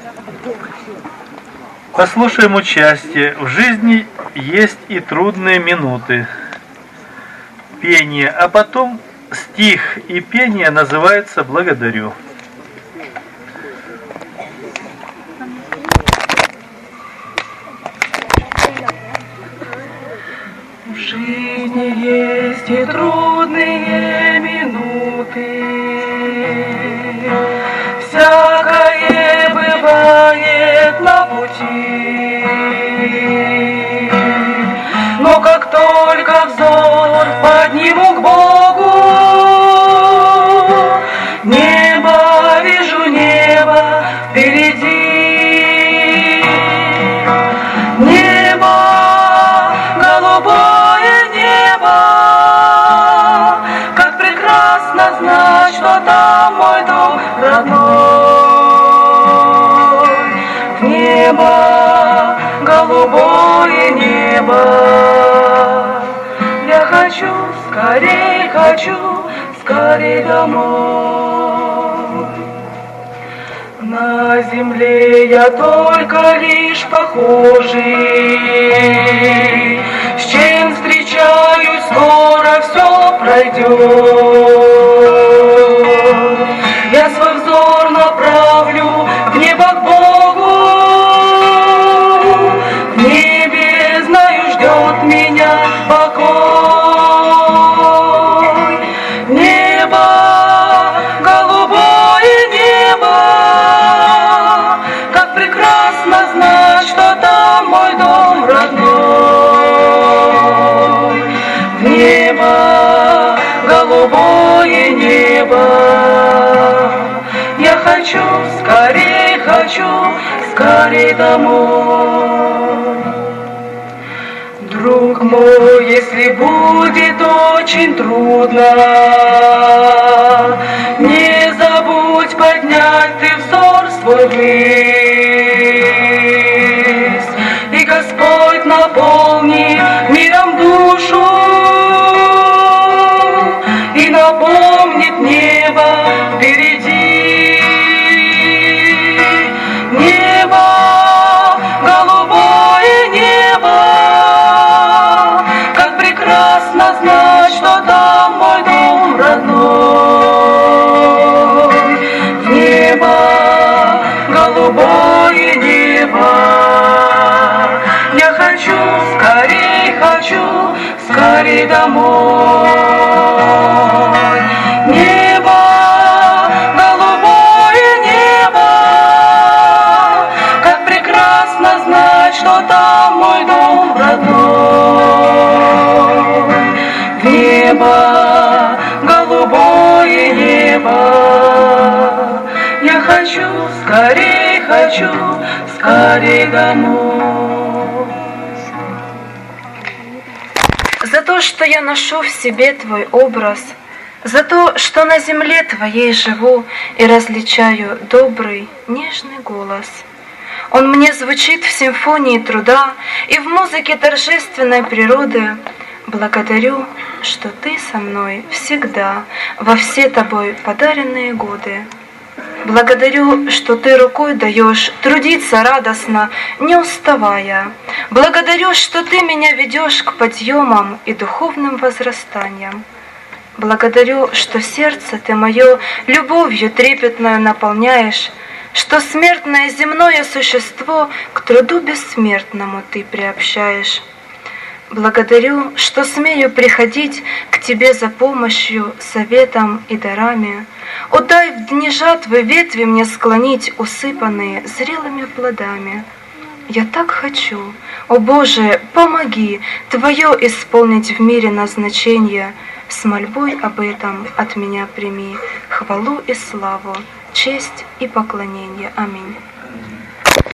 Послушаем участие. В жизни есть и трудные минуты. Пение, а потом стих и пение называется «Благодарю». В жизни есть и трудные минуты, всякое бывает на пути, но как только взор подниму к Богу, небо вижу, небо впереди. Что там мой дом родной, небо, голубое небо. Я хочу скорей домой. На земле я только лишь похожий, с чем встречаюсь, скоро все пройдет. Я свой взор направлю в небо к Богу, в небе, знаю, ждет меня покой. Небо, голубое небо, как прекрасно знать, что там мой дом родной. В небо, голубое небо. Я хочу скорей домой. Друг мой, если будет очень трудно, не забудь поднять ты взор свой ввысь, и Господь наполни миром душу и напомнит небо впереди. Небо, голубое небо, как прекрасно знать, что там мой дом родной. Небо, голубое небо. Я хочу скорей домой. Небо, голубое небо, как прекрасно знать, что там мой дом родной. Небо, голубое небо. Я хочу скорей домой. За то, что я ношу в себе Твой образ, за то, что на земле Твоей живу и различаю добрый, нежный голос. Он мне звучит в симфонии труда и в музыке торжественной природы. Благодарю, что Ты со мной всегда, во все Тобой подаренные годы. Благодарю, что Ты рукой даешь трудиться радостно, не уставая. Благодарю, что Ты меня ведешь к подъемам и духовным возрастаниям. Благодарю, что сердце Ты мое любовью трепетную наполняешь, что смертное земное существо к труду бессмертному Ты приобщаешь. Благодарю, что смею приходить к Тебе за помощью, советом и дарами. О, дай в дни жатвы ветви мне склонить, усыпанные зрелыми плодами. Я так хочу, о Боже, помоги Твое исполнить в мире назначение. С мольбой об этом от меня прими хвалу и славу, честь и поклонение. Аминь.